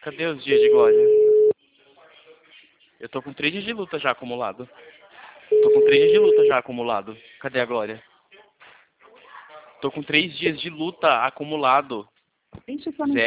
Cadê os dias de glória? Eu tô com 3 dias de luta já acumulado. Tô com 3 dias de luta já acumulado. Cadê a glória? Tô com 3 dias de luta acumulado. Deixa eu só